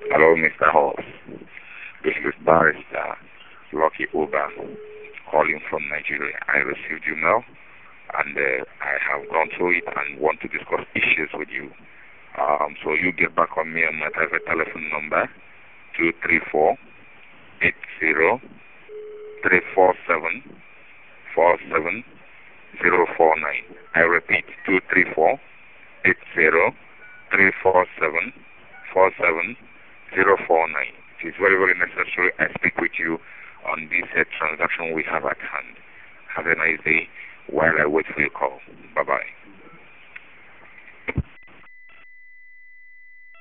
Hello, Mr. Hoss. This is Barrister Lucky Oba calling from Nigeria. I received your mail and I have gone through it and want to discuss issues with you. So you get back on me on my private telephone number 234 80 347 47049. I repeat 234 80 347 47049. It is very, very necessary I speak with you on this transaction we have at hand. Have a nice day while I wait for your call. Bye-bye.